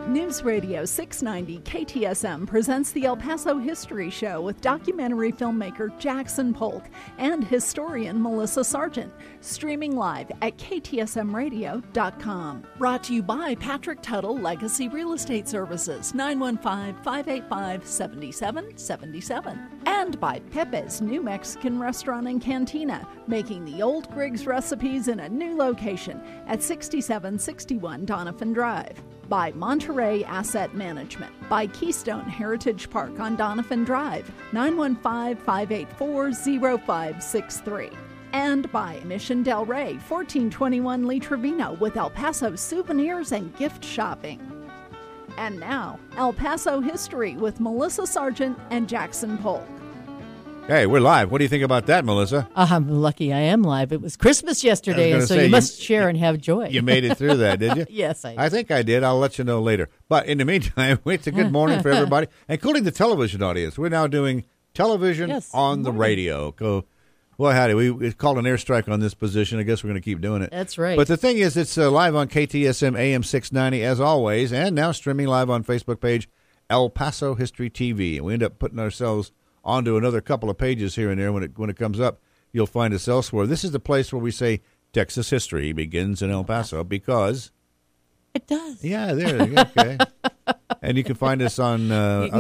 News Radio 690 KTSM presents the El Paso History Show with documentary filmmaker Jackson Polk and historian Melissa Sargent, streaming live at ktsmradio.com. Brought to you by Patrick Tuttle Legacy Real Estate Services, 915-585-7777. And by Pepe's New Mexican Restaurant and Cantina, making the old Griggs recipes in a new location at 6761 Doniphan Drive. By Monterey Asset Management. By Keystone Heritage Park on Doniphan Drive, 915-584-0563. And by Mission Del Rey, 1421 Lee Trevino, with El Paso souvenirs and gift shopping. And now, El Paso History with Melissa Sargent and Jackson Polk. Hey, we're live. What do you think about that, Melissa? I'm lucky I am live. It was Christmas yesterday, and so you must share and have joy. You made it through that, did you? Yes, I did. I think I did. I'll let you know later. But in the meantime, it's a good morning for everybody, including the television audience. We're now doing television on the radio. Well, howdy. It's called an airstrike on this position. I guess we're going to keep doing it. That's right. But the thing is, it's live on KTSM AM 690, as always, and now streaming live on Facebook page El Paso History TV. And we end up putting ourselves onto another couple of pages here and there. When it comes up, you'll find us elsewhere. This is the place where we say Texas history begins in El Paso because it does. Yeah, there. Okay. And you can find us on you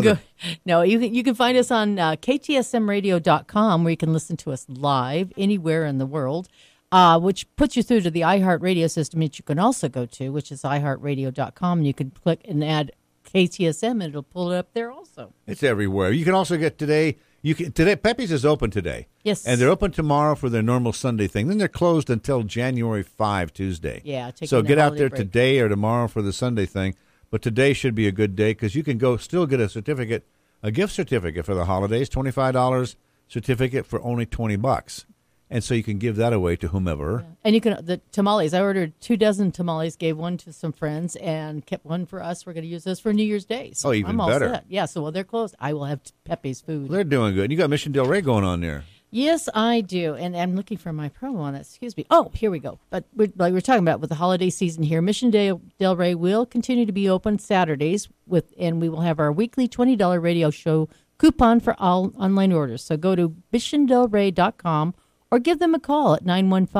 can find us on ktsmradio.com, where you can listen to us live anywhere in the world, which puts you through to the iHeart radio system, which you can also go to, which is iHeartRadio.com, and you can click and add KTSM, and it'll pull it up there also. It's everywhere. You can also get today. Pepe's is open today. Yes, and they're open tomorrow for their normal Sunday thing. Then they're closed until January 5, Tuesday. Yeah, so get out there today or tomorrow for the Sunday thing. But today should be a good day because you can still get a gift certificate for the holidays, $25 certificate for only $20. And so you can give that away to whomever. Yeah. And you can, the tamales, I ordered 2 dozen tamales, gave one to some friends, and kept one for us. We're going to use those for New Year's Day. So even I'm all better. set. Yeah, so while they're closed, I will have Pepe's food. Well, they're doing good. You got Mission Del Rey going on there. Yes, I do. And I'm looking for my promo on that. Excuse me. Oh, here we go. But like we're talking about with the holiday season here, Mission Del Rey will continue to be open Saturdays, and we will have our weekly $20 radio show coupon for all online orders. So go to missiondelrey.com or give them a call at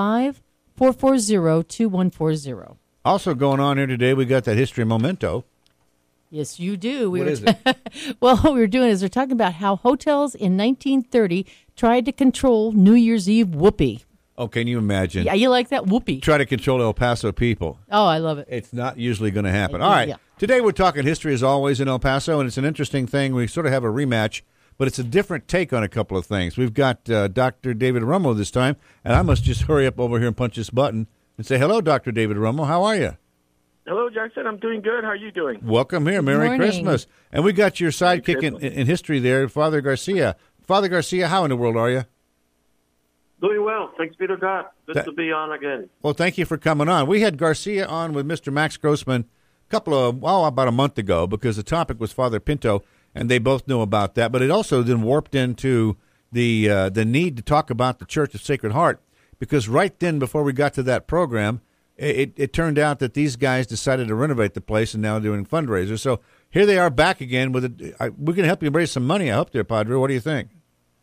915-440-2140. Also going on here today, we got that History Memento. Yes, you do. What is it? Well, what we're doing is we're talking about how hotels in 1930 tried to control New Year's Eve whoopee. Oh, can you imagine? Yeah, you like that whoopee. Try to control El Paso people. Oh, I love it. It's not usually going to happen. All right. Yeah. Today we're talking history as always in El Paso, and it's an interesting thing. We sort of have a rematch, but it's a different take on a couple of things. We've got Dr. David Romo this time, and I must just hurry up over here and punch this button and say, hello, Dr. David Romo. How are you? Hello, Jackson. I'm doing good. How are you doing? Welcome here. Merry Christmas. And we got your sidekick in history there, Father Garcia. Father Garcia, how in the world are you? Doing well. Thanks be to God. Good to be on again. Well, thank you for coming on. We had Garcia on with Mr. Max Grossman about a month ago because the topic was Father Pinto, and they both know about that. But it also then warped into the need to talk about the Church of Sacred Heart because right then before we got to that program, it turned out that these guys decided to renovate the place and now doing fundraisers. So here they are back again with it. We're going to help you raise some money, I hope, there, Padre. What do you think?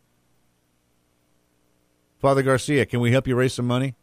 Father Garcia, can we help you raise some money?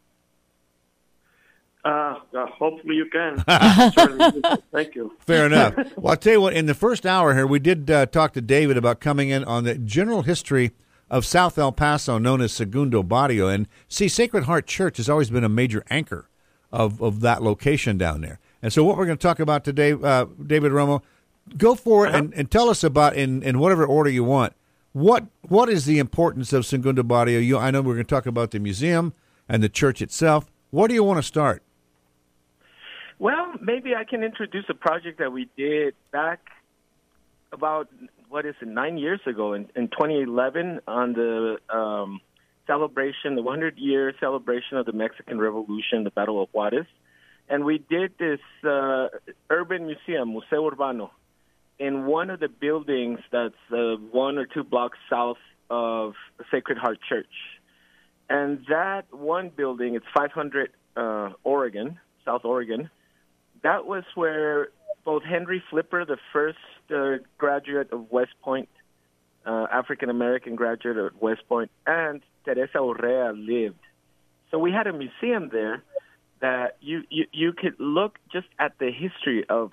Hopefully you can. Thank you. Fair enough. Well, I'll tell you what, in the first hour here, we did talk to David about coming in on the general history of South El Paso, known as Segundo Barrio. And see, Sacred Heart Church has always been a major anchor of that location down there. And so what we're going to talk about today, David Romo, go for it and tell us about, in whatever order you want, what is the importance of Segundo Barrio? I know we're going to talk about the museum and the church itself. Where do you want to start? Well, maybe I can introduce a project that we did back about, 9 years ago in 2011 on the celebration, the 100-year celebration of the Mexican Revolution, the Battle of Juarez. And we did this urban museum, Museo Urbano, in one of the buildings that's 1 or 2 blocks south of Sacred Heart Church. And that one building, it's 500 Oregon, South Oregon, that was where both Henry Flipper, the first graduate of West Point, African-American graduate at West Point, and Teresa Urrea lived. So we had a museum there that you could look just at the history of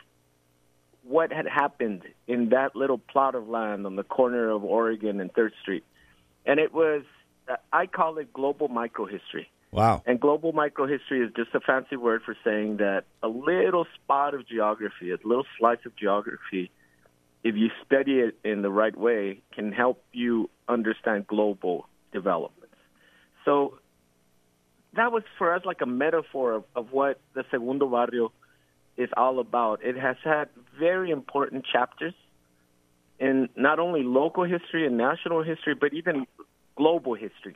what had happened in that little plot of land on the corner of Oregon and 3rd Street. And it was, I call it global microhistory. Wow. And global microhistory is just a fancy word for saying that a little spot of geography, a little slice of geography, if you study it in the right way, can help you understand global developments. So that was for us like a metaphor of what the Segundo Barrio is all about. It has had very important chapters in not only local history and national history, but even global history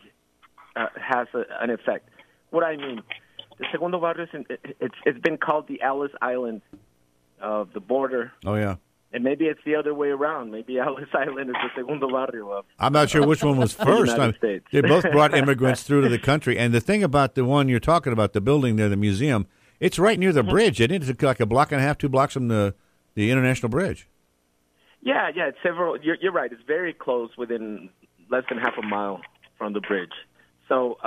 has an effect. What I mean, the Segundo Barrio, it's been called the Ellis Island of the border. Oh, yeah. And maybe it's the other way around. Maybe Ellis Island is the Segundo Barrio of I'm not sure which one was first. United States. They both brought immigrants through to the country. And the thing about the one you're talking about, the building there, the museum, it's right near the bridge, isn't it? It's like a block and a half, 2 blocks from the International Bridge. Yeah, it's several. You're right. It's very close, within less than half a mile from the bridge. So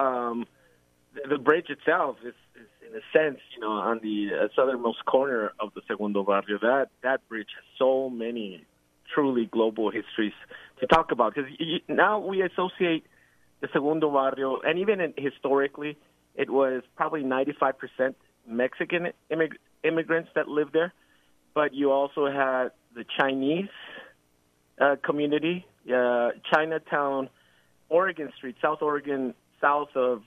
the bridge itself is in a sense, on the southernmost corner of the Segundo Barrio. That bridge has so many truly global histories to talk about. Because now we associate the Segundo Barrio, and even historically, it was probably 95% Mexican immigrants that lived there. But you also had the Chinese community, Chinatown, Oregon Street, South Oregon, south of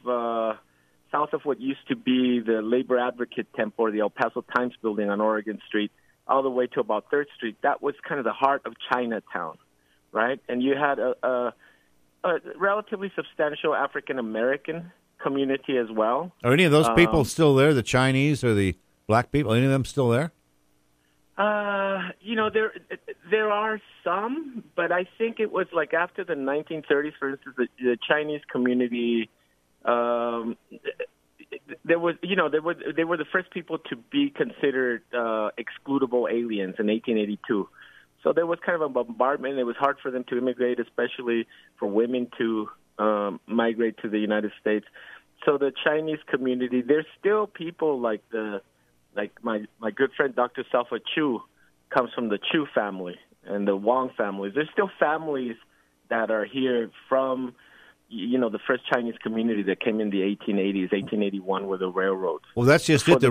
what used to be the Labor Advocate Temple or the El Paso Times building on Oregon Street, all the way to about 3rd Street. That was kind of the heart of Chinatown, right? And you had a relatively substantial African-American community as well. Are any of those people still there, the Chinese or the black people? Any of them still there? There are some, but I think it was like after the 1930s, for instance, the Chinese community, they were the first people to be considered excludable aliens in 1882. So there was kind of a bombardment. It was hard for them to immigrate, especially for women to migrate to the United States. So the Chinese community, there's still people like my good friend Dr. Salfa Chu comes from the Chu family and the Wong families. There's still families that are here from, the first Chinese community that came in the 1880s, 1881 with the railroads. Well, that's just it. The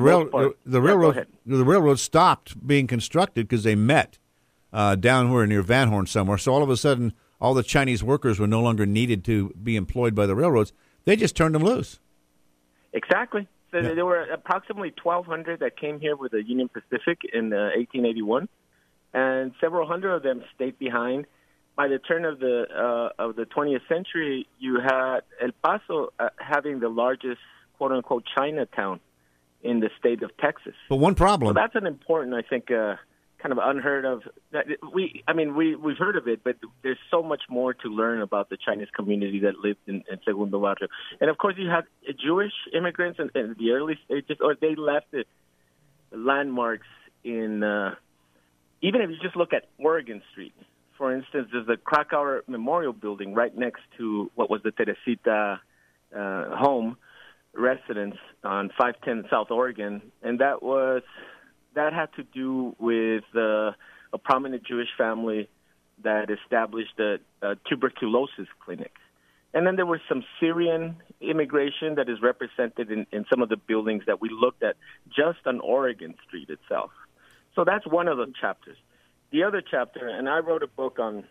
railroad stopped being constructed because they met down near Van Horn somewhere. So all of a sudden, all the Chinese workers were no longer needed to be employed by the railroads. They just turned them loose. Exactly. So there were approximately 1,200 that came here with the Union Pacific in 1881, and several hundred of them stayed behind. By the turn of the 20th century, you had El Paso having the largest quote-unquote Chinatown in the state of Texas. But one problem. So that's an important, I think, kind of unheard of. We've heard of it, but there's so much more to learn about the Chinese community that lived in Segundo Barrio. And of course, you had Jewish immigrants in the early stages, or they left the landmarks in. Even if you just look at Oregon Street, for instance, there's the Krakauer Memorial Building right next to what was the Teresita home residence on 510 South Oregon, and that had to do with a prominent Jewish family that established a tuberculosis clinic. And then there was some Syrian immigration that is represented in some of the buildings that we looked at just on Oregon Street itself. So that's one of the chapters. The other chapter, and I wrote a book on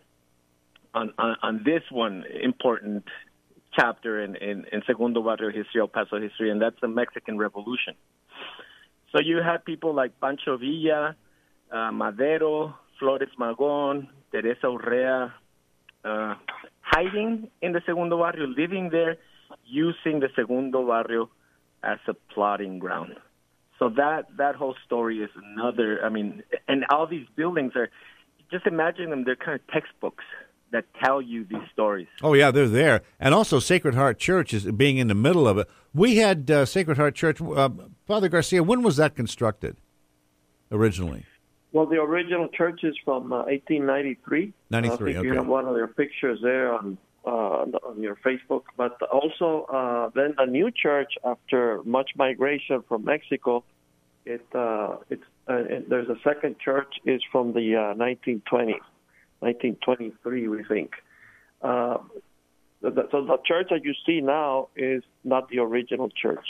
this one important chapter in Segundo Barrio history, El Paso history, and that's the Mexican Revolution. So you had people like Pancho Villa, Madero, Flores Magón, Teresa Urrea, hiding in the Segundo Barrio, living there, using the Segundo Barrio as a plotting ground. So that whole story is another, and all these buildings are, just imagine them, they're kind of textbooks that tell you these stories. Oh, yeah, they're there. And also Sacred Heart Church is being in the middle of it. We had Sacred Heart Church, Father Garcia, when was that constructed originally? Well, the original church is from 1893. 93, You have one of their pictures there on your Facebook. But also, then the new church, after much migration from Mexico, there's a second church is from the 1920s, 1923, we think. So the church that you see now is not the original church.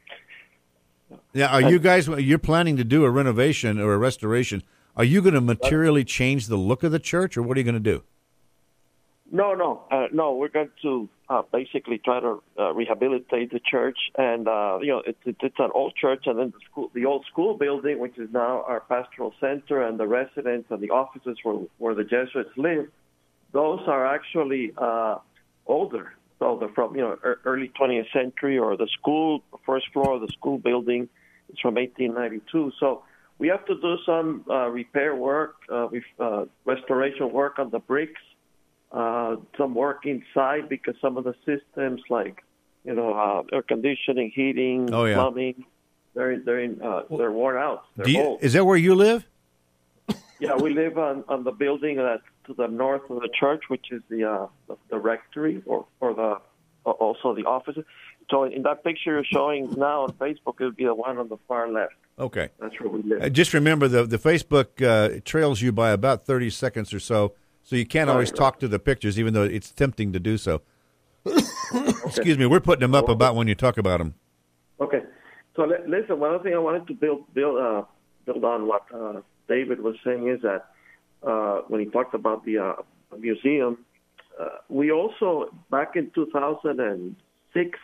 Yeah, are you guys? You're planning to do a renovation or a restoration. Are you going to materially change the look of the church, or what are you going to do? No. We're going to basically try to rehabilitate the church, and it's an old church, and then the old school building, which is now our pastoral center, and the residence and the offices where the Jesuits live. Those are actually older. So they're from early 20th century, or the first floor of the school building is from 1892. So we have to do some repair work, restoration work on the bricks, some work inside because some of the systems like air conditioning, heating, plumbing, they're worn out. Is that where you live? Yeah, we live on the building that's to the north of the church, which is the rectory or also the offices. So in that picture you're showing now on Facebook, it would be the one on the far left. Okay. That's where we live. Just remember, the Facebook trails you by about 30 seconds or so you can't always talk to the pictures, even though it's tempting to do so. Excuse me, we're putting them up about when you talk about them. Okay. So listen, one other thing I wanted to build on what David was saying is that when he talked about the museum, we also, back in 2006,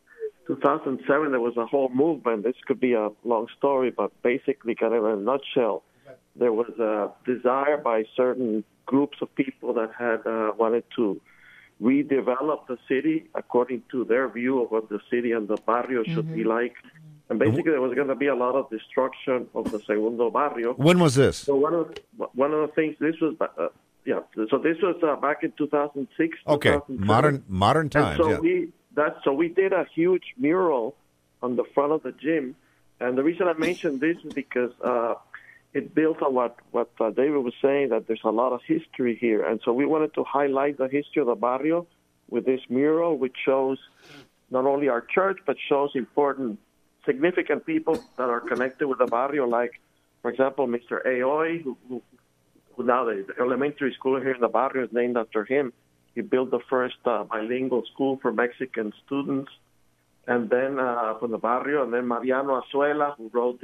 2007, there was a whole movement. This could be a long story, but basically, kind of in a nutshell, there was a desire by certain groups of people that had wanted to redevelop the city according to their view of what the city and the barrio should be like. And basically, there was going to be a lot of destruction of the Segundo Barrio. When was this? So one of the things, this was, So this was back in 2006. Okay, modern times. So we did a huge mural on the front of the gym, and the reason I mentioned this is because it built on what David was saying, that there's a lot of history here, and so we wanted to highlight the history of the barrio with this mural, which shows not only our church but shows important, significant people that are connected with the barrio, like, for example, Mr. Aoy, who now the elementary school here in the barrio is named after him. He built the first bilingual school for Mexican students, and then from the barrio, and then Mariano Azuela, who wrote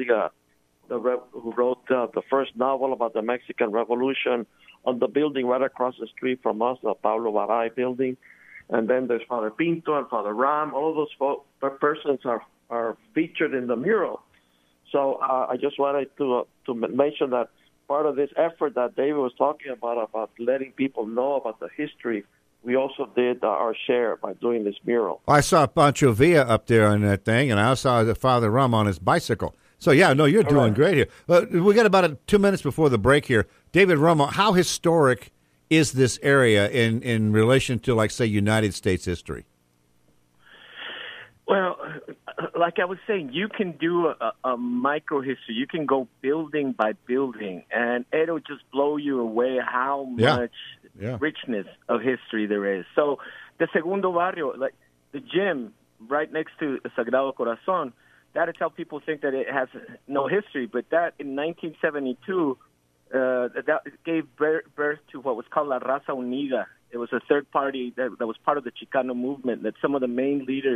the first novel about the Mexican Revolution on the building right across the street from us, the Pablo Baray building. And then there's Father Pinto and Father Ram. All of those persons are featured in the mural. So I just wanted to mention that part of this effort that David was talking about letting people know about the history, we also did our share by doing this mural. I saw Pancho Villa up there on that thing, and I saw the Father Rum on his bicycle. So, yeah, no, you're doing great here. We got about 2 minutes before the break here. David Romo, how historic is this area in relation to, like, say, United States history? Well, like I was saying, you can do a micro history. You can go building by building, and it'll just blow you away how much richness of history there is. So the Segundo Barrio, like the gym right next to Sagrado Corazon, that is how people think that it has no history. But that in 1972, that gave birth to what was called La Raza Unida. It was a third party that was part of the Chicano movement, that some of the main leaders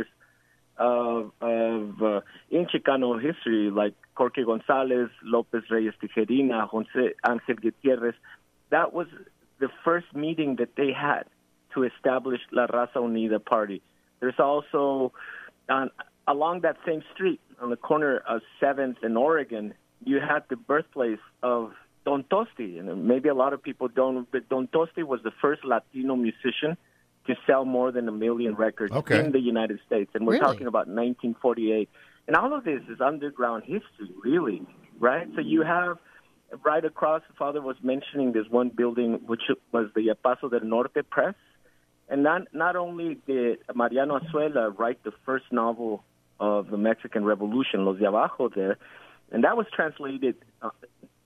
in Chicano history, like Jorge González, López Reyes Tijerina, José Ángel Gutiérrez, that was the first meeting that they had to establish La Raza Unida party. There's also, along that same street, on the corner of 7th and Oregon, you had the birthplace of Don Tosti. And maybe a lot of people don't, but Don Tosti was the first Latino musician to sell more than 1 million records in the United States. And we're talking about 1948. And all of this is underground history, really, right? So you have right across, the father was mentioning this one building, which was the Paso del Norte Press. And not only did Mariano Azuela write the first novel of the Mexican Revolution, Los de Abajo, there, and that was translated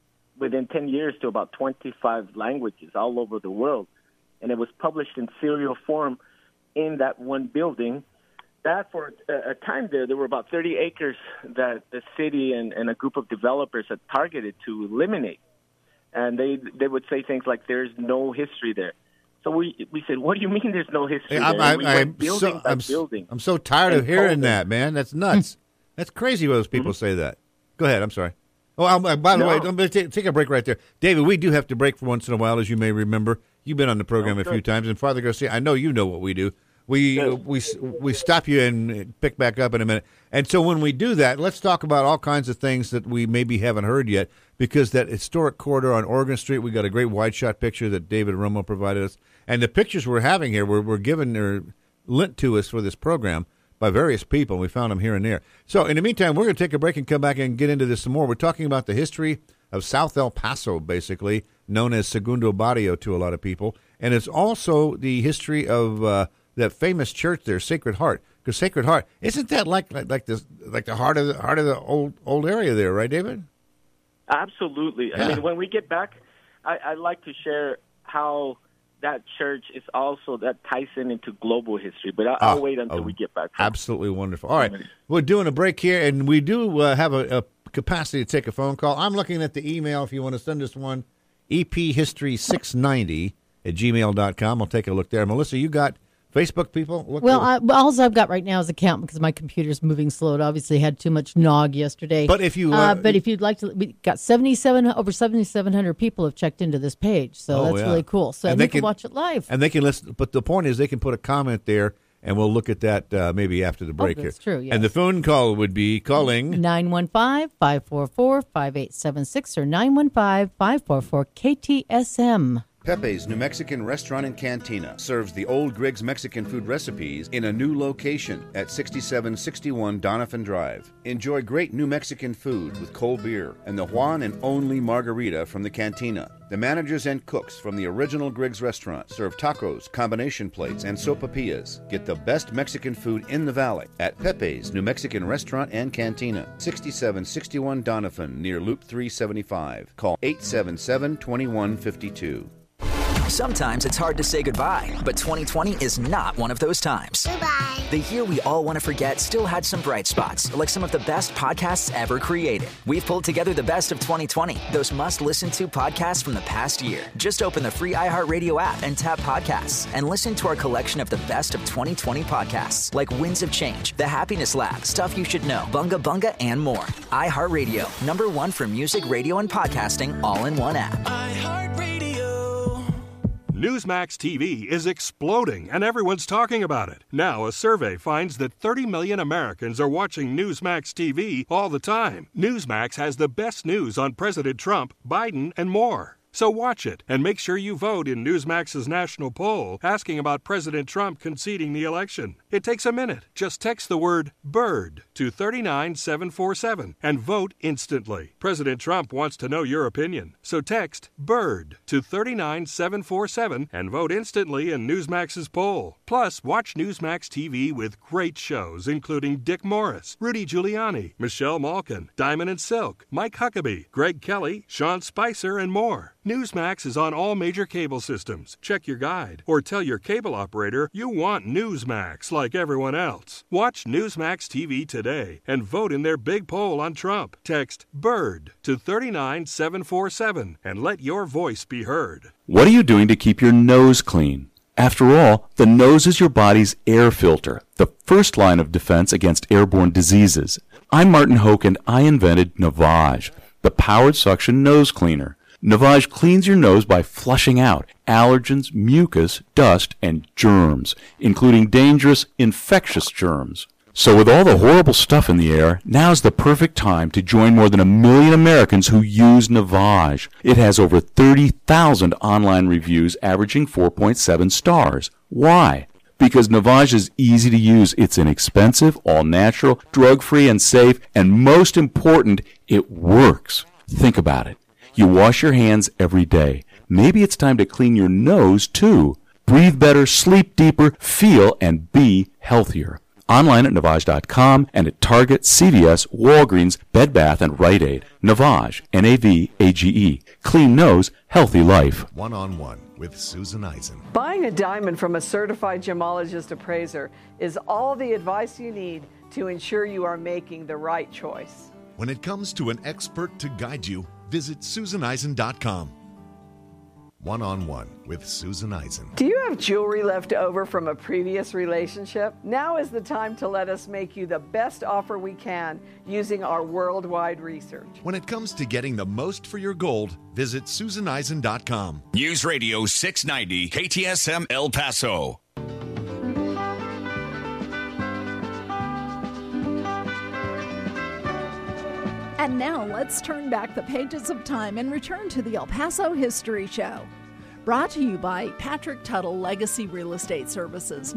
within 10 years to about 25 languages all over the world. And it was published in serial form in that one building. That for a time there were about 30 acres that the city and a group of developers had targeted to eliminate. And they would say things like, there's no history there. So we said, what do you mean there's no history there? We went building by building. I'm so tired of hearing that, man. That's nuts. That's crazy when those people say that. Go ahead. I'm sorry. Oh, by the way, I'm going to take a break right there. David, we do have to break for once in a while, as you may remember. You've been on the program a few times. And Father Garcia, I know you know what we do. We stop you and pick back up in a minute. And so when we do that, let's talk about all kinds of things that we maybe haven't heard yet, because that historic corridor on Oregon Street, we got a great wide shot picture that David Romo provided us. And the pictures we're having here were given or lent to us for this program by various people. We found them here and there. So in the meantime, we're going to take a break and come back and get into this some more. We're talking about the history of South El Paso, basically, known as Segundo Barrio to a lot of people. And it's also the history of that famous church there, Sacred Heart. Because Sacred Heart, isn't that like the heart of the old area there, right, David? Absolutely. Yeah. I mean, when we get back, I'd like to share how that church is also, that ties into global history. But I'll wait until we get back. Absolutely wonderful. All right. We're doing a break here, and we do have a capacity to take a phone call. I'm looking at the email if you want to send us one, ephistory690@gmail.com. I'll take a look there. Melissa, you got Facebook people? All I've got right now is a count because my computer's moving slow. It obviously had too much nog yesterday. But if you, if you'd like to, we got over 7,700 people have checked into this page, so that's really cool. So they can watch it live, and they can listen. But the point is, they can put a comment there, and we'll look at that maybe after the break that's here. True. Yes. And the phone call would be calling 915-544-5876 or 915-544-KTSM. Pepe's New Mexican Restaurant and Cantina serves the old Griggs Mexican food recipes in a new location at 6761 Doniphan Drive. Enjoy great New Mexican food with cold beer and the one and only margarita from the cantina. The managers and cooks from the original Griggs restaurant serve tacos, combination plates, and sopapillas. Get the best Mexican food in the valley at Pepe's New Mexican Restaurant and Cantina, 6761 Doniphan, near Loop 375. Call 877-2152. Sometimes it's hard to say goodbye, but 2020 is not one of those times. Goodbye. The year we all want to forget still had some bright spots, like some of the best podcasts ever created. We've pulled together the best of 2020, those must-listen-to podcasts from the past year. Just open the free iHeartRadio app and tap podcasts, and listen to our collection of the best of 2020 podcasts, like Winds of Change, The Happiness Lab, Stuff You Should Know, Bunga Bunga, and more. iHeartRadio, #1 for music, radio, and podcasting, all in one app. iHeartRadio. Newsmax TV is exploding, and everyone's talking about it. Now, a survey finds that 30 million Americans are watching Newsmax TV all the time. Newsmax has the best news on President Trump, Biden, and more. So watch it, and make sure you vote in Newsmax's national poll asking about President Trump conceding the election. It takes a minute. Just text the word BIRD to 39747 and vote instantly. President Trump wants to know your opinion. So text BIRD to 39747 and vote instantly in Newsmax's poll. Plus, watch Newsmax TV with great shows including Dick Morris, Rudy Giuliani, Michelle Malkin, Diamond and Silk, Mike Huckabee, Greg Kelly, Sean Spicer, and more. Newsmax is on all major cable systems. Check your guide or tell your cable operator you want Newsmax like everyone else. Watch Newsmax TV today and vote in their big poll on Trump. Text BIRD to 39747 and let your voice be heard. What are you doing to keep your nose clean? After all, the nose is your body's air filter, the first line of defense against airborne diseases. I'm Martin Hoke, and I invented Navage, the powered suction nose cleaner. Navage cleans your nose by flushing out allergens, mucus, dust, and germs, including dangerous infectious germs. So with all the horrible stuff in the air, now's the perfect time to join more than 1 million Americans who use Navage. It has over 30,000 online reviews averaging 4.7 stars. Why? Because Navage is easy to use. It's inexpensive, all-natural, drug-free, and safe, and most important, it works. Think about it. You wash your hands every day. Maybe it's time to clean your nose, too. Breathe better, sleep deeper, feel and be healthier. Online at Navage.com and at Target, CVS, Walgreens, Bed Bath, and Rite Aid. Navage, N-A-V-A-G-E. Clean nose, healthy life. One-on-one with Susan Eisen. Buying a diamond from a certified gemologist appraiser is all the advice you need to ensure you are making the right choice. When it comes to an expert to guide you, visit SusanEisen.com. One-on-one with Susan Eisen. Do you have jewelry left over from a previous relationship? Now is the time to let us make you the best offer we can using our worldwide research. When it comes to getting the most for your gold, visit SusanEisen.com. News Radio 690 KTSM El Paso. And now let's turn back the pages of time and return to the El Paso History Show. Brought to you by Patrick Tuttle Legacy Real Estate Services,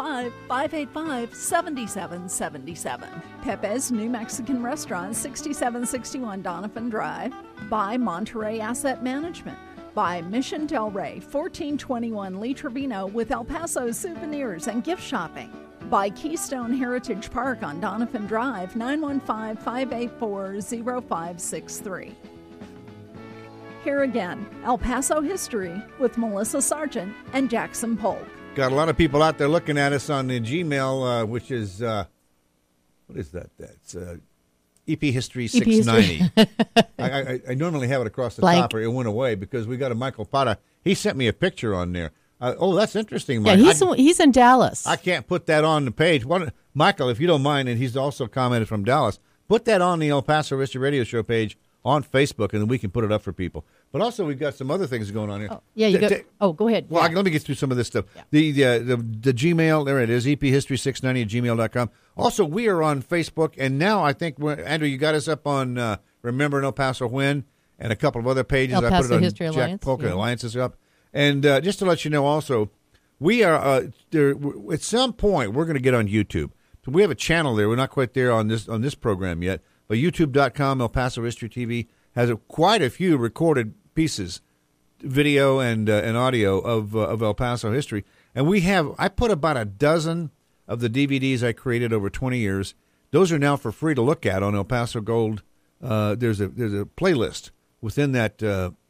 915-585-7777. Pepe's New Mexican Restaurant, 6761 Donovan Drive. By Monterey Asset Management. By Mission Del Rey, 1421 Lee Trevino with El Paso souvenirs and gift shopping. By Keystone Heritage Park on Donovan Drive, 915-584-0563. Here again, El Paso History with Melissa Sargent and Jackson Polk. Got a lot of people out there looking at us on the Gmail, which is, what is that? That's EP History 690. I normally have it across the top, or it went away because we got a Michael Pata. He sent me a picture on there. Oh, that's interesting, Mike. Yeah, he's in Dallas. I can't put that on the page. Michael, if you don't mind, and he's also commented from Dallas, put that on the El Paso History Radio Show page on Facebook, and then we can put it up for people. But also, we've got some other things going on here. Oh, yeah, go ahead. Well, yeah. let me get through some of this stuff. Yeah. The Gmail, there it is, ephistory690@gmail.com. Also, we are on Facebook, and now I think, Andrew, you got us up on Remember in El Paso When, and a couple of other pages. El Paso I put it on History Jack Alliance. Polka Alliance is up. And just to let you know also, we are at some point we're going to get on YouTube. So we have a channel there. We're not quite there on this program yet, but YouTube.com El Paso History TV has quite a few recorded pieces, video and audio of El Paso history. And I put about a dozen of the DVDs I created over 20 years. Those are now for free to look at on El Paso Gold. There's a playlist within that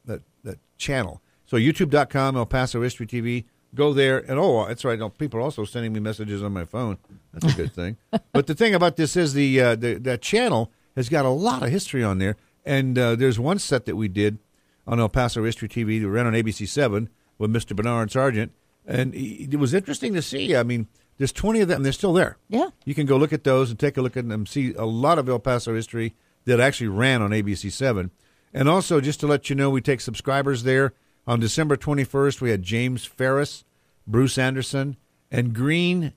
channel. So YouTube.com, El Paso History TV. Go there. And, that's right. People are also sending me messages on my phone. That's a good thing. But the thing about this is that channel has got a lot of history on there. And there's one set that we did on El Paso History TV that ran on ABC7 with Mr. Bernard Sargent. And it was interesting to see. I mean, there's 20 of them, and they're still there. Yeah. You can go look at those and take a look at them, see a lot of El Paso history that actually ran on ABC7. And also, just to let you know, we take subscribers there. On December 21st, we had James Ferris, Bruce Anderson, and Green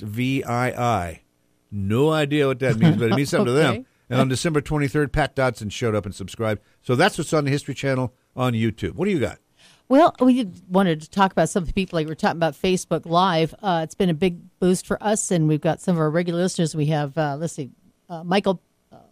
XVII. No idea what that means, but it means something to them. And on December 23rd, Pat Dodson showed up and subscribed. So that's what's on the History Channel on YouTube. What do you got? Well, we wanted to talk about some of the people, like we were talking about Facebook Live. It's been a big boost for us, and we've got some of our regular listeners. We have, Michael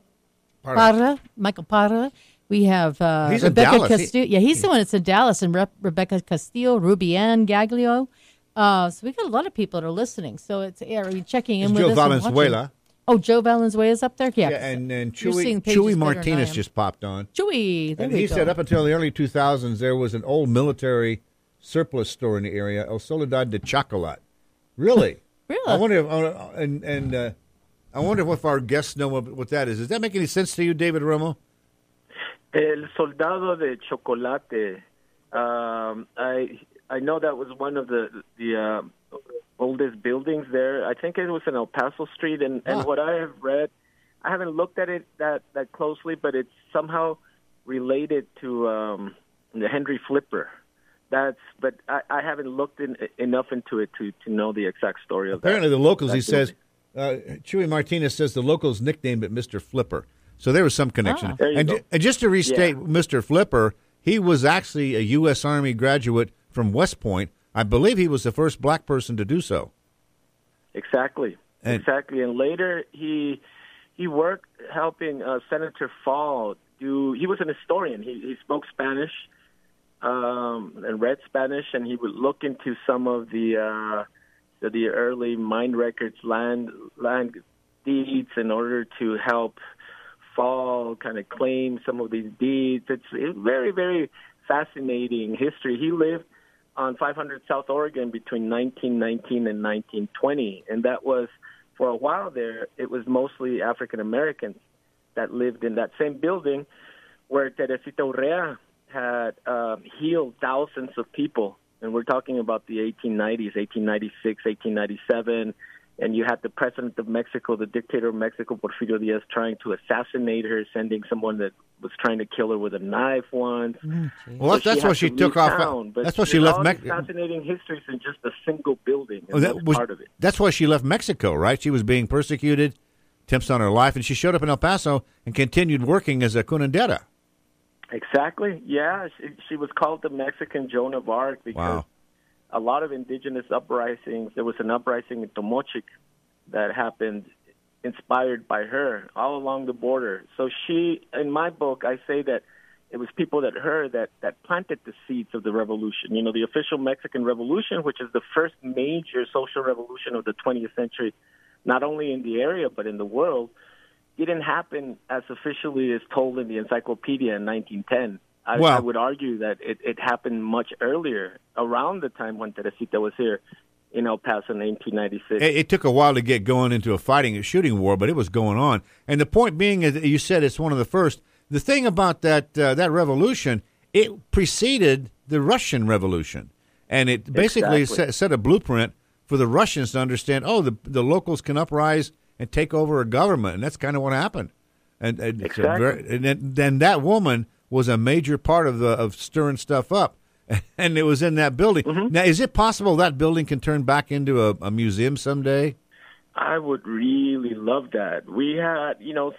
Parra. Michael Parra. We have he's Rebecca Castillo. Yeah, he's the one that's in Dallas, and Rebecca Castillo, Rubian Gaglio. So we got a lot of people that are listening. So are you checking in with Joe us? Valenzuela. Joe Valenzuela's up there? Yeah. And Chewy Martinez just popped on. Chewy, there and we he go. said up until the early 2000s, there was an old military surplus store in the area, El Soledad de Chocolat. Really? Really? I wonder if our guests know what that is. Does that make any sense to you, David Romo? El Soldado de Chocolate. I know that was one of the oldest buildings there. I think it was in El Paso Street, and what I have read, I haven't looked at it that closely, but it's somehow related to the Henry Flipper. But I haven't looked enough into it to know the exact story of Apparently that. the locals, he says, Chewy Martinez says the locals nicknamed it Mr. Flipper. So there was some connection. And just to restate Mr. Flipper, he was actually a U.S. Army graduate from West Point. I believe he was the first black person to do so. Exactly. And later he worked helping Senator Fall do. He was an historian. He spoke Spanish and read Spanish, and he would look into some of the the early mine records, land deeds, in order to help Fall kind of claim some of these deeds. It's very, very fascinating history. He lived on 500 South Oregon between 1919 and 1920, and that was, for a while there, it was mostly African Americans that lived in that same building where Teresita Urrea had healed thousands of people. And we're talking about the 1890s, 1896, 1897. And you had the president of Mexico, the dictator of Mexico, Porfirio Diaz, trying to assassinate her, sending someone that was trying to kill her with a knife once. Well, that's why she took off. That's why she left Mexico. Fascinating histories in just a single building. And that was part of it. That's why she left Mexico, right? She was being persecuted, attempts on her life, and she showed up in El Paso and continued working as a curandera. Exactly. Yeah, she was called the Mexican Joan of Arc because a lot of indigenous uprisings. There was an uprising in Tomochic that happened inspired by her all along the border. So she, in my book, I say that it was people that planted the seeds of the revolution. You know, the official Mexican Revolution, which is the first major social revolution of the 20th century, not only in the area but in the world, didn't happen as officially as told in the encyclopedia in 1910. I would argue that it happened much earlier, around the time when Teresita was here in El Paso in 1896. It took a while to get going into a shooting war, but it was going on. And the point being, as you said, it's one of the first. The thing about that revolution, it preceded the Russian Revolution, and it basically set a blueprint for the Russians to understand. Oh, the locals can uprise and take over a government, and that's kind of what happened. And then that woman was a major part of stirring stuff up, and it was in that building. Mm-hmm. Now, is it possible that building can turn back into a museum someday? I would really love that. We had,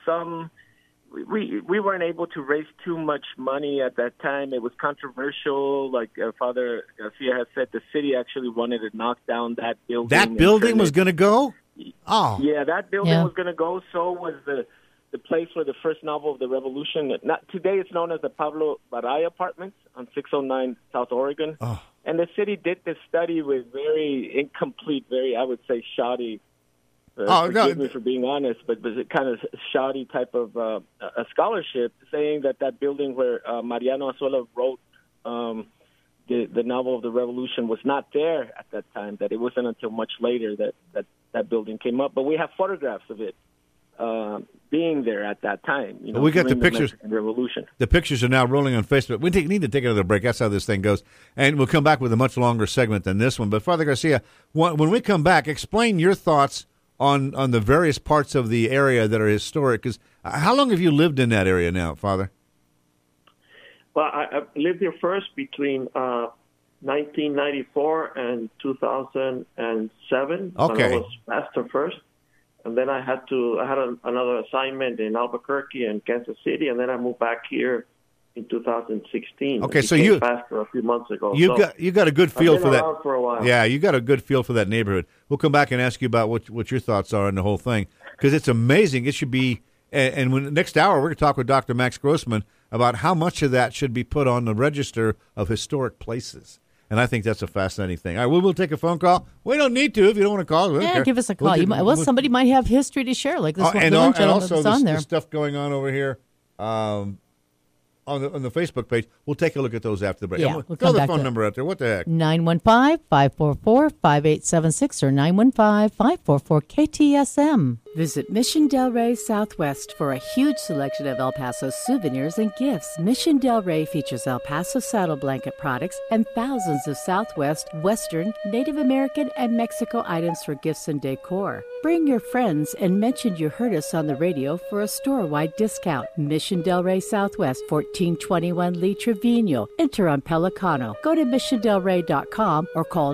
we weren't able to raise too much money at that time. It was controversial. Like Father Garcia has said, the city actually wanted to knock down that building. That building was going to go? Oh. Yeah, that building was going to go. So was the place where the first novel of the revolution. Today it's known as the Pablo Baray Apartments on 609 South Oregon. Oh. And the city did this study with very incomplete, very, I would say, shoddy, forgive me for being honest, but was a kind of shoddy type of a scholarship saying that building where Mariano Azuela wrote the novel of the revolution was not there at that time, that it wasn't until much later that building came up. But we have photographs of it being there at that time. We got the pictures. Revolution. The pictures are now rolling on Facebook. We need to take another break. That's how this thing goes. And we'll come back with a much longer segment than this one. But Father Garcia, when we come back, explain your thoughts on the various parts of the area that are historic. Because how long have you lived in that area now, Father? Well, I lived here first between 1994 and 2007. Okay. I was pastor first. And then I had another assignment in Albuquerque and Kansas City, and then I moved back here in 2016. Okay, so you pastor a few months ago. You got a good feel for that. For a while. Yeah, you got a good feel for that neighborhood. We'll come back and ask you about what your thoughts are on the whole thing, because it's amazing. It should be. And when next hour we're going to talk with Dr. Max Grossman about how much of that should be put on the register of historic places. And I think that's a fascinating thing. All right, we'll take a phone call. We don't need to if you don't want to call. Give us a call. Somebody might have history to share, like this one gentleman that's on there. The stuff going on over here on the Facebook page. We'll take a look at those after the break. Yeah, throw the phone number out there. What the heck? 915-544-5876 or 915-544-KTSM. Visit Mission Del Rey Southwest for a huge selection of El Paso souvenirs and gifts. Mission Del Rey features El Paso saddle blanket products and thousands of Southwest, Western, Native American, and Mexico items for gifts and decor. Bring your friends and mention you heard us on the radio for a store-wide discount. Mission Del Rey Southwest, 1421 Lee Trevino. Enter on Pelicano. Go to missiondelrey.com or call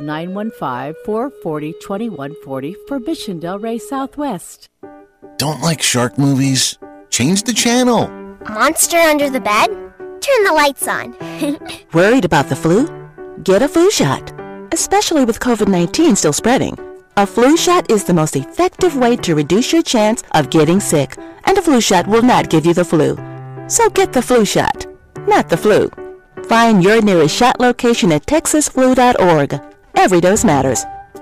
915-440-2140 for Mission Del Rey Southwest. Don't like shark movies? Change the channel. Monster under the bed? Turn the lights on. Worried about the flu? Get a flu shot. Especially with COVID-19 still spreading. A flu shot is the most effective way to reduce your chance of getting sick, and a flu shot will not give you the flu. So get the flu shot, not the flu. Find your nearest shot location at texasflu.org. Every dose matters.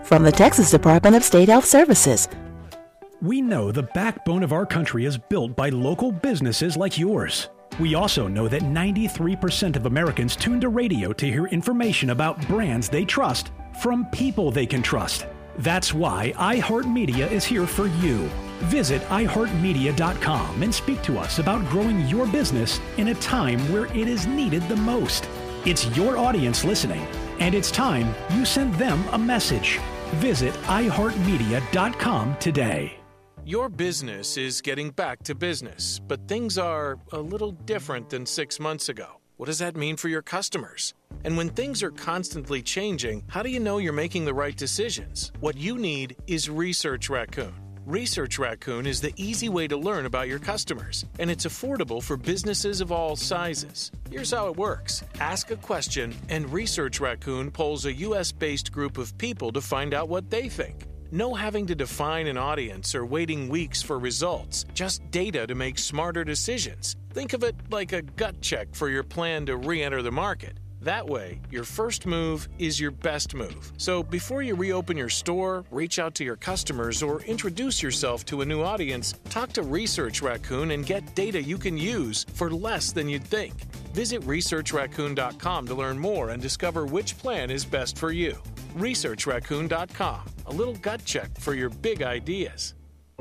from the Texas Department of State Health Services. We know the backbone of our country is built by local businesses like yours. We also know that 93% of Americans tune to radio to hear information about brands they trust from people they can trust. That's why iHeartMedia is here for you. Visit iHeartMedia.com and speak to us about growing your business in a time where it is needed the most. It's your audience listening, and it's time you sent them a message. Visit iHeartMedia.com today. Your business is getting back to business, but things are a little different than 6 months ago. What does that mean for your customers? And when things are constantly changing, how do you know you're making the right decisions? What you need is Research Raccoon. Research Raccoon is the easy way to learn about your customers, and it's affordable for businesses of all sizes. Here's how it works. Ask a question, and Research Raccoon polls a U.S.-based group of people to find out what they think. No having to define an audience or waiting weeks for results, just data to make smarter decisions. Think of it like a gut check for your plan to re-enter the market. That way, your first move is your best move. So before you reopen your store, reach out to your customers, or introduce yourself to a new audience, talk to Research Raccoon and get data you can use for less than you'd think. Visit ResearchRaccoon.com to learn more and discover which plan is best for you. ResearchRaccoon.com, a little gut check for your big ideas.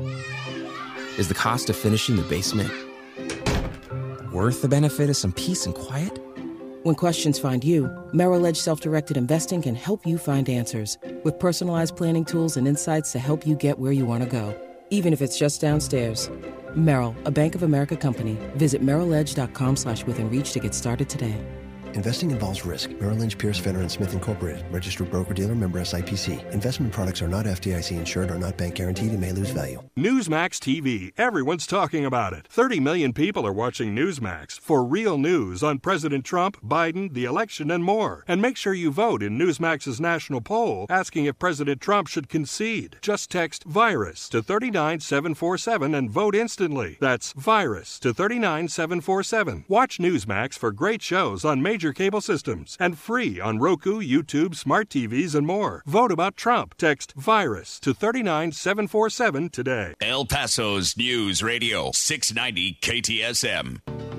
Is the cost of finishing the basement worth the benefit of some peace and quiet? When questions find you, Merrill Edge Self-Directed Investing can help you find answers with personalized planning tools and insights to help you get where you want to go, even if it's just downstairs. Merrill, a Bank of America company. Visit merrilledge.com/withinreach to get started today. Investing involves risk. Merrill Lynch, Pierce, Fenner & Smith Incorporated. Registered broker-dealer, member SIPC. Investment products are not FDIC insured or not bank guaranteed and may lose value. Newsmax TV. Everyone's talking about it. 30 million people are watching Newsmax for real news on President Trump, Biden, the election, and more. And make sure you vote in Newsmax's national poll asking if President Trump should concede. Just text VIRUS to 39747 and vote instantly. That's VIRUS to 39747. Watch Newsmax for great shows on major cable systems and free on Roku, YouTube, smart TVs, and more. Vote about Trump. Text VIRUS to 39747 today. El Paso's News Radio 690 KTSM.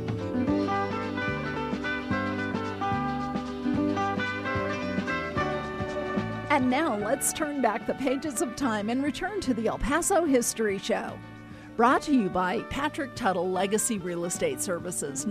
And now let's turn back the pages of time and return to the El Paso History Show. Brought to you by Patrick Tuttle Legacy Real Estate Services,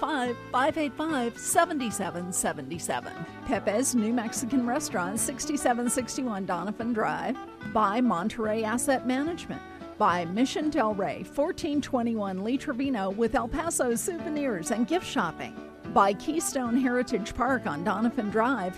915-585-7777. Pepe's New Mexican Restaurant, 6761 Donovan Drive. By Monterey Asset Management. By Mission Del Rey, 1421 Lee Trevino with El Paso souvenirs and gift shopping. By Keystone Heritage Park on Donovan Drive,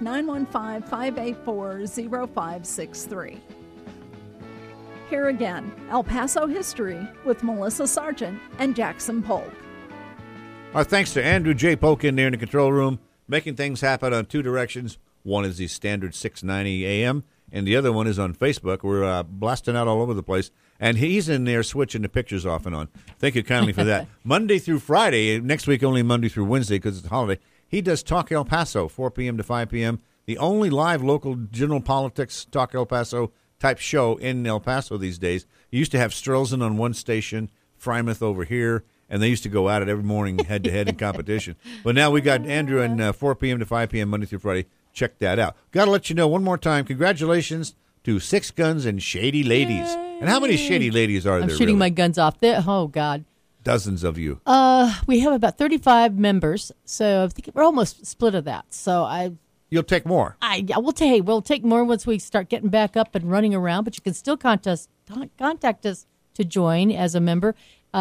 915-584-0563. Here again, El Paso History with Melissa Sargent and Jackson Polk. Our thanks to Andrew J. Polk in there in the control room, making things happen on two directions. One is the standard 690 AM, and the other one is on Facebook. We're blasting out all over the place, and he's in there switching the pictures off and on. Thank you kindly for that. Monday through Friday, next week only Monday through Wednesday because it's a holiday, he does Talk El Paso, 4 p.m. to 5 p.m., the only live local general politics Talk El Paso type show in El Paso these days. You used to have Strelzin on one station, Frymouth over here, and they used to go at it every morning head-to-head in competition. But now we got Andrew and 4 p.m. to 5 p.m. Monday through Friday. Check that out. Got to let you know one more time, congratulations to Six Guns and Shady Ladies. Yay. And how many Shady Ladies are there? I'm shooting my guns off there. Oh, God. Dozens of you. We have about 35 members, so I think we're almost split of that. So You'll take more. We'll take more once we start getting back up and running around, but you can still contact us to join as a member.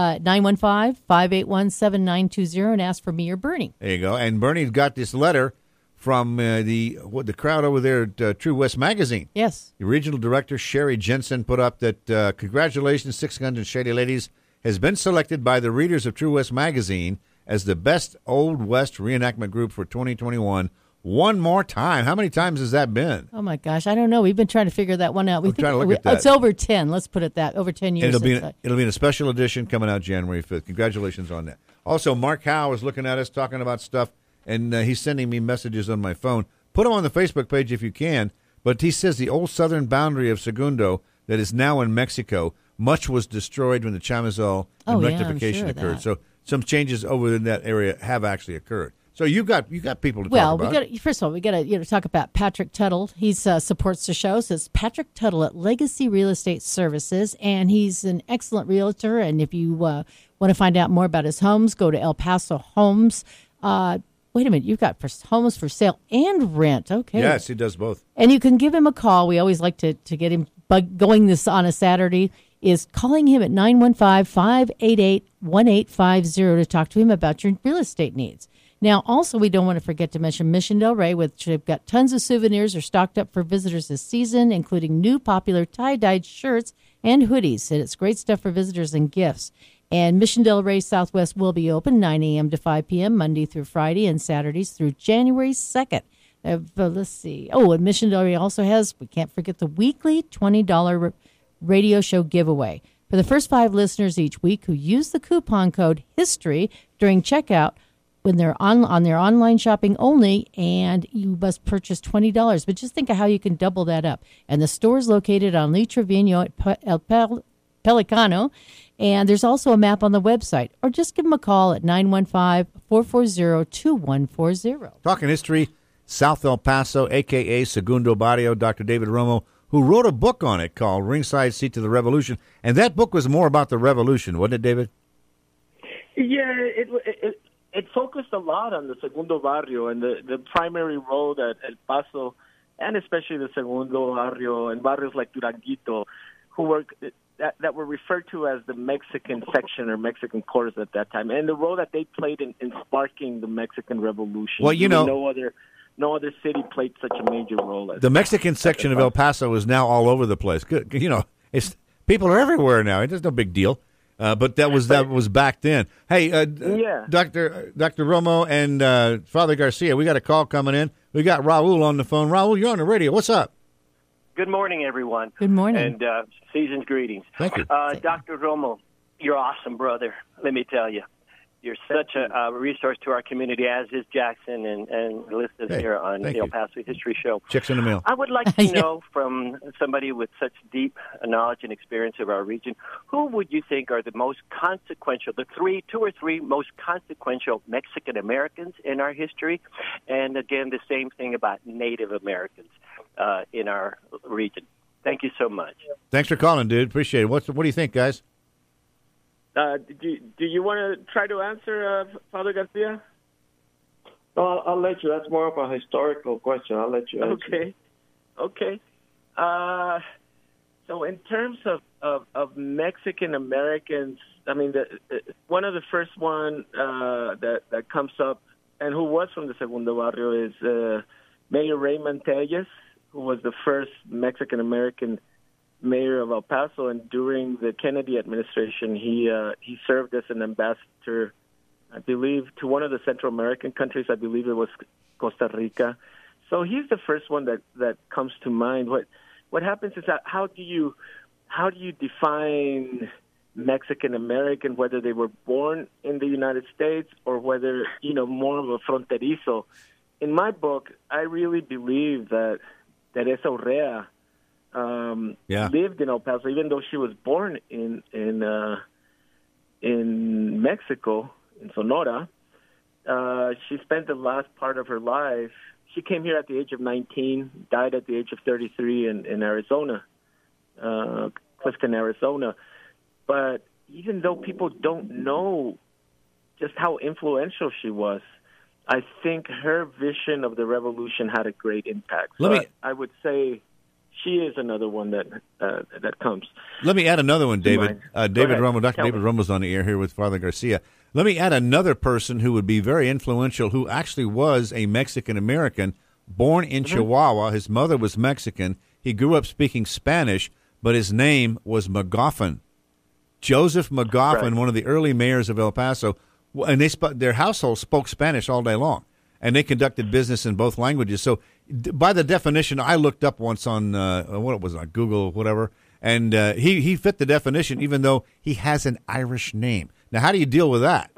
915-581-7920 and ask for me or Bernie. There you go. And Bernie's got this letter from the crowd over there at True West Magazine. Yes. The regional director, Sherry Jensen, put up that congratulations, Six Guns and Shady Ladies has been selected by the readers of True West Magazine as the best Old West reenactment group for 2021. One more time. How many times has that been? Oh, my gosh. I don't know. We've been trying to figure that one out. Trying to look at that. It's over 10. Let's put it that. Over 10 years. It'll be in a special edition coming out January 5th. Congratulations on that. Also, Mark Howe is looking at us, talking about stuff, and he's sending me messages on my phone. Put them on the Facebook page if you can. But he says the old southern boundary of Segundo that is now in Mexico, much was destroyed when the Chamizal and rectification occurred. So some changes over in that area have actually occurred. So you got people to talk about. First of all, we got to talk about Patrick Tuttle. He supports the show. So it's Patrick Tuttle at Legacy Real Estate Services, and he's an excellent realtor. And if you want to find out more about his homes, go to El Paso Homes. Wait a minute, you've got homes for sale and rent. Okay. Yes, he does both. And you can give him a call. We always like to get him going this on a Saturday. Is calling him at 915-588-1850 to talk to him about your real estate needs. Now, also, we don't want to forget to mention Mission Del Rey, which they've got tons of souvenirs are stocked up for visitors this season, including new popular tie-dyed shirts and hoodies. And it's great stuff for visitors and gifts. And Mission Del Rey Southwest will be open 9 a.m. to 5 p.m. Monday through Friday and Saturdays through January 2nd. Let's see. Oh, and Mission Del Rey also has, we can't forget, the weekly $20 radio show giveaway. For the first 5 listeners each week who use the coupon code HISTORY during checkout, when they're on their online shopping only, and you must purchase $20. But just think of how you can double that up. And the store is located on Lee Trevino at El Pelicano, and there's also a map on the website. Or just give them a call at 915-440-2140. Talking history, South El Paso, a.k.a. Segundo Barrio, Dr. David Romo, who wrote a book on it called Ringside Seat to the Revolution. And that book was more about the revolution, wasn't it, David? Yeah, it focused a lot on the Segundo Barrio and the primary role that El Paso, and especially the Segundo Barrio and barrios like Duranguito, who were that were referred to as the Mexican section or Mexican quarters at that time, and the role that they played in sparking the Mexican Revolution. Well, no other city played such a major role. The Mexican section of El Paso is now all over the place. Good, it's people are everywhere now. It's no big deal. But that was back then. Hey, Dr. Romo and Father Garcia, we got a call coming in. We got Raul on the phone. Raul, you're on the radio. What's up? Good morning, everyone. Good morning. And season's greetings. Thank you. Dr. Romo, you're awesome, brother. Let me tell you. You're such a resource to our community, as is Jackson and listed here on the El Paso History Show. Checks in the mail. I would like to know from somebody with such deep knowledge and experience of our region, who would you think are the most consequential, two or three most consequential Mexican Americans in our history? And again, the same thing about Native Americans in our region. Thank you so much. Thanks for calling, dude. Appreciate it. What do you think, guys? Do you want to try to answer, Father Garcia? No, I'll let you. That's more of a historical question. I'll let you answer. Okay. So in terms of Mexican Americans, I mean, one of the first one that comes up, and who was from the Segundo Barrio, is Mayor Raymond Tellez, who was the first Mexican American mayor of El Paso, and during the Kennedy administration, he served as an ambassador, I believe, to one of the Central American countries. I believe it was Costa Rica. So he's the first one that comes to mind. What happens is that how do you define Mexican American, whether they were born in the United States or whether more of a fronterizo? In my book, I really believe that Teresa Urrea lived in El Paso, even though she was born in Mexico, in Sonora. She spent the last part of her life. She came here at the age of 19, died at the age of 33 in Arizona, Clifton, Arizona. But even though people don't know just how influential she was, I think her vision of the revolution had a great impact. I would say she is another one that comes. Let me add another one, David. David Romo, Dr. David Romo's on the air here with Father Garcia. Let me add another person who would be very influential, who actually was a Mexican-American, born in Chihuahua. His mother was Mexican. He grew up speaking Spanish, but his name was McGoffin. Joseph McGoffin, one of the early mayors of El Paso, and their household spoke Spanish all day long, and they conducted business in both languages. So by the definition, I looked up once on, Google, whatever, and he fit the definition, even though he has an Irish name. Now, how do you deal with that?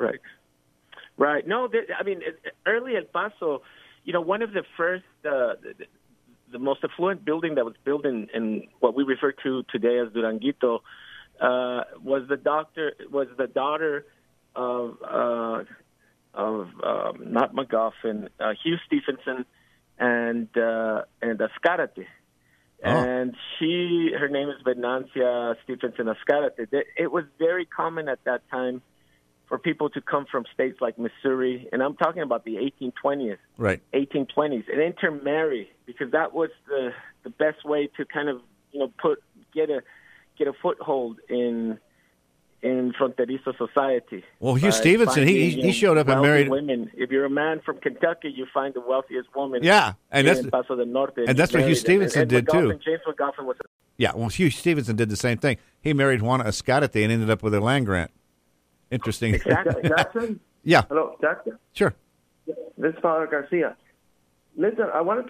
Right. No, early El Paso, one of the first, the most affluent building that was built in what we refer to today as Duranguito was the daughter of not McGoffin, Hugh Stephenson, and Azcárate. Oh. And her name is Venancio Stephenson Azcárate. It was very common at that time for people to come from states like Missouri, and I'm talking about the 1820s, right? 1820s, and intermarry, because that was the best way to kind of get a foothold in fronterizo society. Well, Hugh Stevenson, he showed up and married women. If you're a man from Kentucky, you find the wealthiest woman. Yeah, and that's in Paso del Norte, and that's what Hugh Stevenson did too. James McGoffin was. Yeah, well, Hugh Stevenson did the same thing. He married Juana Azcárate and ended up with a land grant. Interesting. Exactly. Jackson? Yeah. Hello, Jackson? Sure. This is Father Garcia. Listen, I wanted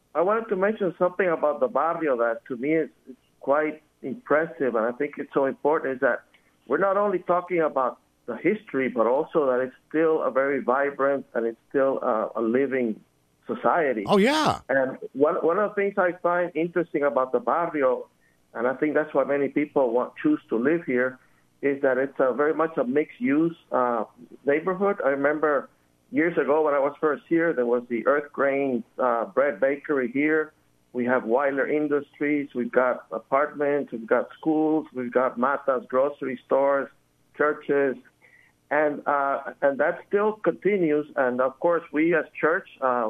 to mention something about the barrio that to me is quite impressive, and I think it's so important, is that we're not only talking about the history, but also that it's still a very vibrant and it's still a living society. Oh, yeah. And one of the things I find interesting about the barrio, and I think that's why many people choose to live here, is that it's very much a mixed-use neighborhood. I remember years ago when I was first here, there was the Earth Grain bread bakery here. We have Weiler Industries. We've got apartments. We've got schools. We've got Mata's grocery stores, churches, and that still continues. And of course, we as church,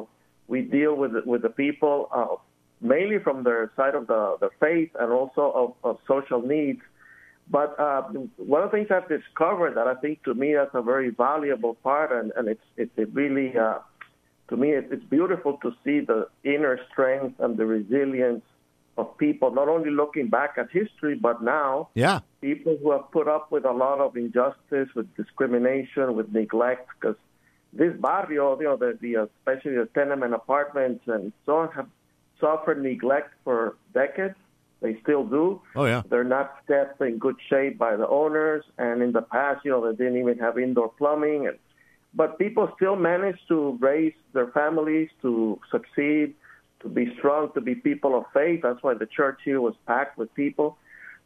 we deal with the people mainly from their side of the faith and also of social needs. But one of the things I've discovered that I think to me that's a very valuable part, and it really, to me, it's beautiful to see the inner strength and the resilience of people, not only looking back at history, but now people who have put up with a lot of injustice, with discrimination, with neglect, because this barrio, especially the tenement apartments and so on, have suffered neglect for decades. They still do. Oh, yeah. They're not kept in good shape by the owners. And in the past, they didn't even have indoor plumbing. But people still manage to raise their families, to succeed, to be strong, to be people of faith. That's why the church here was packed with people.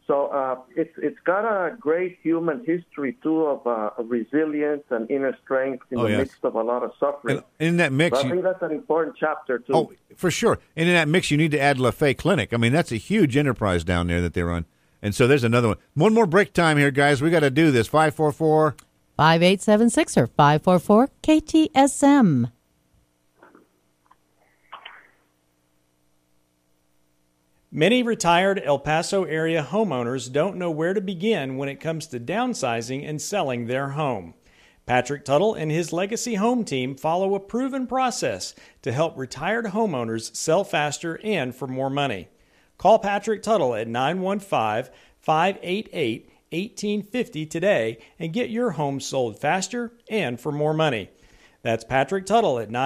So it's got a great human history, too, of resilience and inner strength in the midst of a lot of suffering. And in that mix, I think that's an important chapter, too. Oh, for sure. And in that mix, you need to add La Fe Clinic. I mean, that's a huge enterprise down there that they run. And so there's another one. One more break time here, guys. We got to do this. 544-5876 or 544-KTSM. Many retired El Paso area homeowners don't know where to begin when it comes to downsizing and selling their home. Patrick Tuttle and his Legacy Home team follow a proven process to help retired homeowners sell faster and for more money. Call Patrick Tuttle at 915-588-1850 today and get your home sold faster and for more money. That's Patrick Tuttle at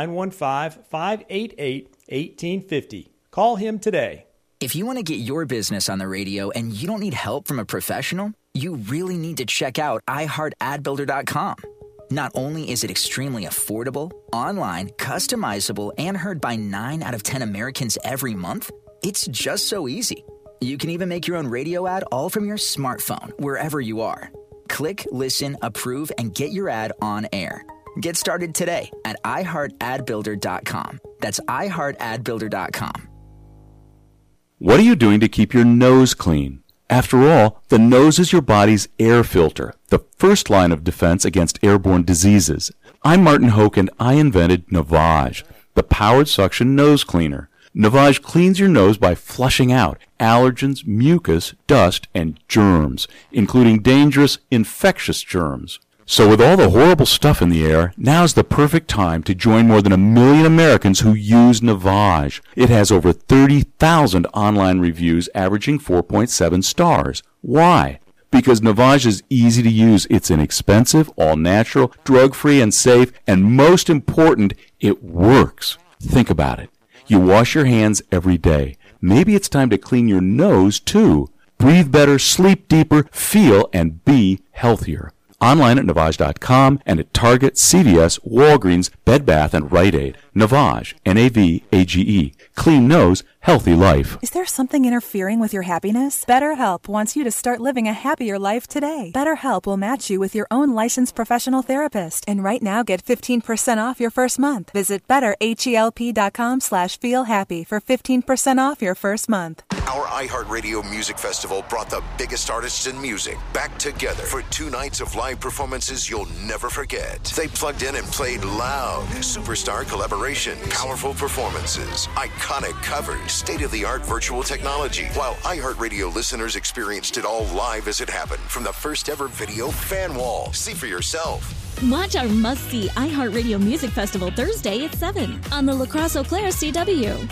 915-588-1850. Call him today. If you want to get your business on the radio and you don't need help from a professional, you really need to check out iHeartAdBuilder.com. Not only is it extremely affordable, online, customizable, and heard by 9 out of 10 Americans every month, it's just so easy. You can even make your own radio ad all from your smartphone, wherever you are. Click, listen, approve, and get your ad on air. Get started today at iHeartAdBuilder.com. That's iHeartAdBuilder.com. What are you doing to keep your nose clean? After all, the nose is your body's air filter, the first line of defense against airborne diseases. I'm Martin Hoke, and I invented Navage, the powered suction nose cleaner. Navage cleans your nose by flushing out allergens, mucus, dust, and germs, including dangerous infectious germs. So with all the horrible stuff in the air, now's the perfect time to join more than 1 million Americans who use Navage. It has over 30,000 online reviews averaging 4.7 stars. Why? Because Navage is easy to use. It's inexpensive, all-natural, drug-free, and safe, and most important, it works. Think about it. You wash your hands every day. Maybe it's time to clean your nose, too. Breathe better, sleep deeper, feel, and be healthier. Online at Navage.com and at Target, CVS, Walgreens, Bed Bath, and Rite Aid. Navage, N-A-V-A-G-E. Clean nose, healthy life. Is there something interfering with your happiness? BetterHelp wants you to start living a happier life today. BetterHelp will match you with your own licensed professional therapist. And right now, get 15% off your first month. Visit betterhelp.com/feelhappy for 15% off your first month. Our iHeartRadio Music Festival brought the biggest artists in music back together for 2 nights of live performances you'll never forget. They plugged in and played loud, superstar collaboration, powerful performances, iconic covers, state-of-the-art virtual technology, while iHeartRadio listeners experienced it all live as it happened from the first ever video fan wall. See for yourself. Watch our must-see iHeartRadio Music Festival Thursday at 7 on the La Crosse Eau Claire CW.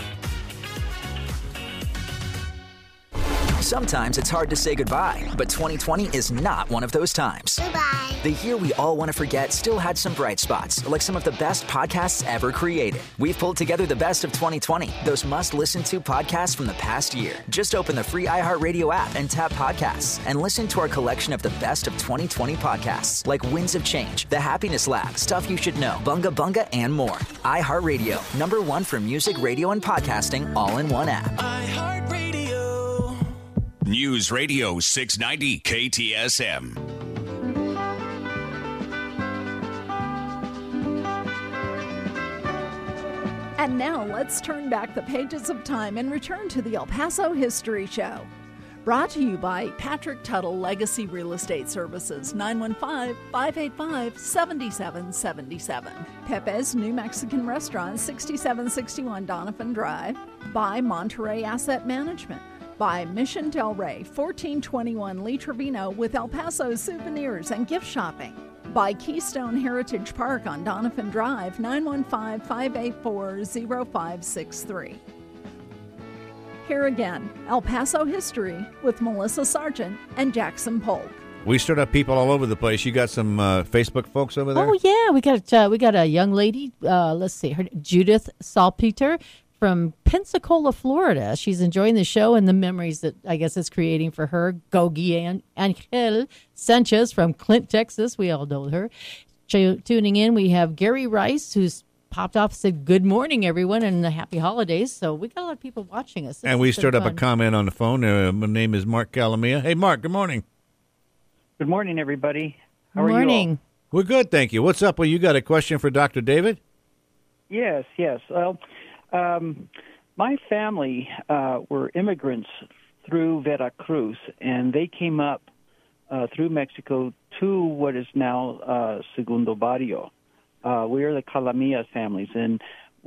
Sometimes it's hard to say goodbye, but 2020 is not one of those times. Goodbye. The year we all want to forget still had some bright spots, like some of the best podcasts ever created. We've pulled together the best of 2020, those must-listen-to podcasts from the past year. Just open the free iHeartRadio app and tap podcasts, and listen to our collection of the best of 2020 podcasts, like Winds of Change, The Happiness Lab, Stuff You Should Know, Bunga Bunga, and more. iHeartRadio, #1 for music, radio, and podcasting, all in one app. iHeartRadio. News Radio 690 KTSM. And now let's turn back the pages of time and return to the El Paso History Show. Brought to you by Patrick Tuttle Legacy Real Estate Services, 915-585-7777. Pepe's New Mexican Restaurant, 6761 Donovan Drive. By Monterey Asset Management. By Mission Del Rey, 1421 Lee Trevino, with El Paso souvenirs and gift shopping. By Keystone Heritage Park on Donovan Drive, 915-584-0563. Here again, El Paso History with Melissa Sargent and Jackson Polk. We stirred up people all over the place. You got some Facebook folks over there? Oh yeah, we got a young lady. Let's see, her Judith Salpeter from Pensacola, Florida. She's enjoying the show and the memories that I guess it's creating for her. Gogi Angel Sanchez from Clint, Texas. We all know her. Tuning in, we have Gary Rice, who's popped off, said good morning, everyone, and happy holidays. So we got a lot of people watching us. And we stirred up a comment on the phone. My name is Mark Calamia. Hey, Mark, good morning. Good morning, everybody. How are you all? We're good, thank you. What's up? Well, you got a question for Dr. David? Yes. Well, my family were immigrants through Veracruz, and they came up through Mexico to what is now Segundo Barrio. We are the Calamia families, and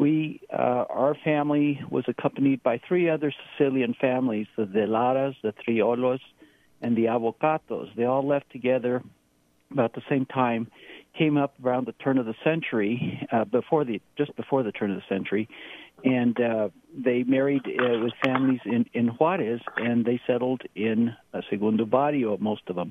our family was accompanied by 3 other Sicilian families, the De Laras, the Triolos, and the Avocatos. They all left together about the same time, came up around the turn of the century, just before the turn of the century, and they married with families in Juarez, and they settled in Segundo Barrio, most of them.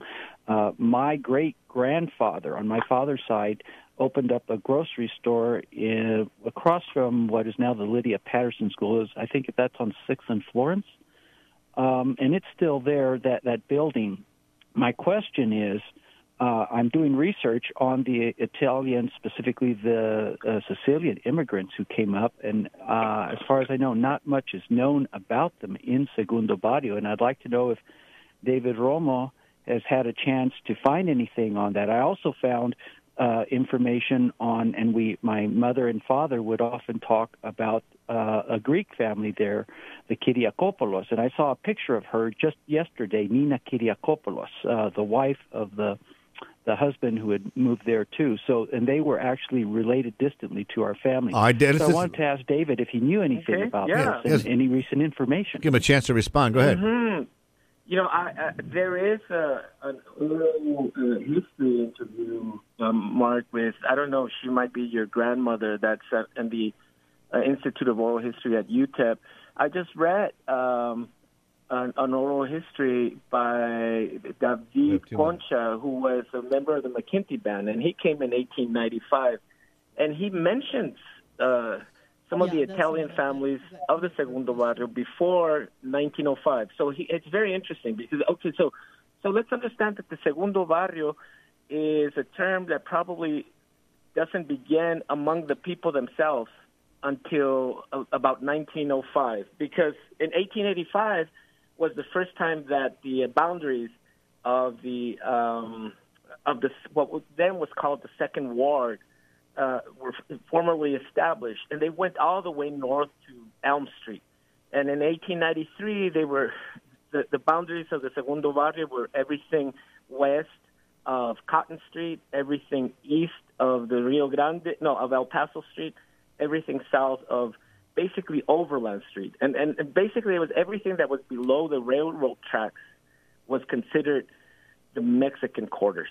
My great-grandfather, on my father's side, opened up a grocery store across from what is now the Lydia Patterson School. I think that's on 6th and Florence, and it's still there, that building. My question is, I'm doing research on the Italian, specifically the Sicilian immigrants who came up, and as far as I know, not much is known about them in Segundo Barrio, and I'd like to know if David Romo has had a chance to find anything on that. I also found information on, and my mother and father would often talk about a Greek family there, the Kyriakopoulos, and I saw a picture of her just yesterday, Nina Kyriakopoulos, the wife of the husband who had moved there too. So, and they were actually related distantly to our family. I did. So I wanted to ask David if he knew anything about this and any recent information. Give him a chance to respond. Go ahead. Mm-hmm. You know, there is an oral history interview, Mark, with, I don't know, she might be your grandmother that's in the Institute of Oral History at UTEP. I just read an oral history by David Concha, who was a member of the McKinty Band, and he came in 1895. And he mentions some of the Italian families of the Segundo Barrio before 1905. So it's very interesting because, so let's understand that the Segundo Barrio is a term that probably doesn't begin among the people themselves until about 1905, because in 1885 was the first time that the boundaries of what then was called the Second Ward were formally established, and they went all the way north to Elm Street. And in 1893, they were the boundaries of the Segundo Barrio were everything west of Cotton Street, everything east of the of El Paso Street, everything south of basically Overland Street. And basically it was everything that was below the railroad tracks was considered the Mexican quarters.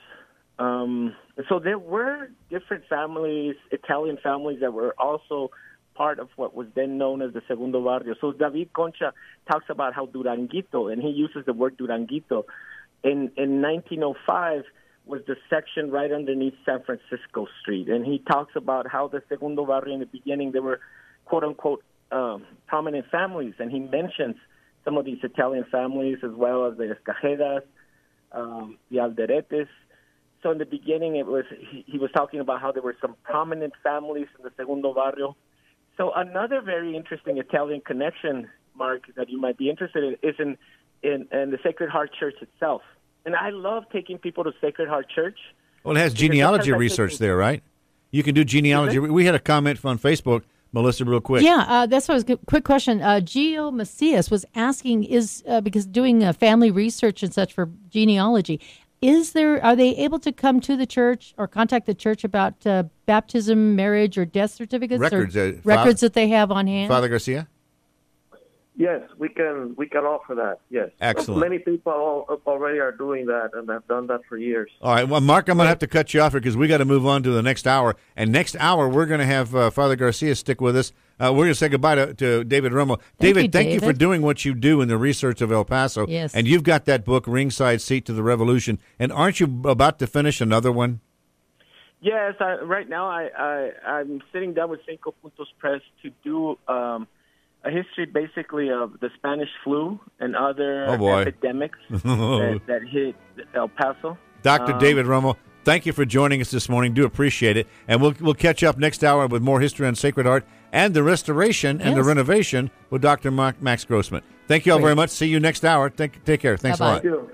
So there were different families, Italian families, that were also part of what was then known as the Segundo Barrio. So David Concha talks about how Duranguito, and he uses the word Duranguito, in 1905 was the section right underneath San Francisco Street. And he talks about how the Segundo Barrio in the beginning, there were quote-unquote prominent families, and he mentions some of these Italian families as well as the Escajedas, the Alderetes. So in the beginning, he was talking about how there were some prominent families in the Segundo Barrio. So another very interesting Italian connection, Mark, that you might be interested in is in the Sacred Heart Church itself. And I love taking people to Sacred Heart Church. Well, it has genealogy research there, right? You can do genealogy. We had a comment on Facebook, Melissa, real quick. Yeah, that's what I was. Quick question. Gio Macias was asking, because doing family research and such for genealogy, are they able to come to the church or contact the church about baptism, marriage, or death certificates? Records that they have on hand? Father Garcia? Yes, we can offer that, yes. Excellent. Many people already are doing that, and have done that for years. All right, well, Mark, I'm going to have to cut you off here because we got to move on to the next hour. And next hour, we're going to have Father Garcia stick with us. We're going to say goodbye to David Romo. David, thank you for doing what you do in the research of El Paso. Yes. And you've got that book, Ringside Seat to the Revolution. And aren't you about to finish another one? Yes, right now I'm sitting down with Cinco Puntos Press to do a history basically of the Spanish flu and other epidemics that hit El Paso. Dr. David Romo, thank you for joining us this morning. Do appreciate it. And we'll catch up next hour with more history on Sacred Heart and the restoration and the renovation with Dr. Max Grossman. Thank you all very much. See you next hour. Take care. Thanks a lot. Thank you.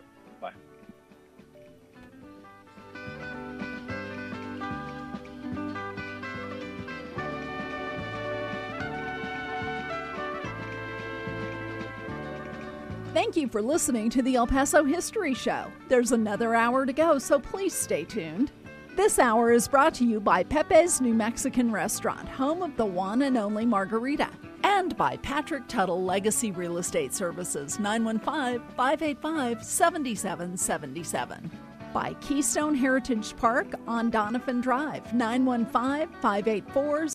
Thank you for listening to the El Paso History Show. There's another hour to go, so please stay tuned. This hour is brought to you by Pepe's New Mexican Restaurant, home of the one and only margarita, and by Patrick Tuttle Legacy Real Estate Services, 915-585-7777. By Keystone Heritage Park on Doniphan Drive, 915-584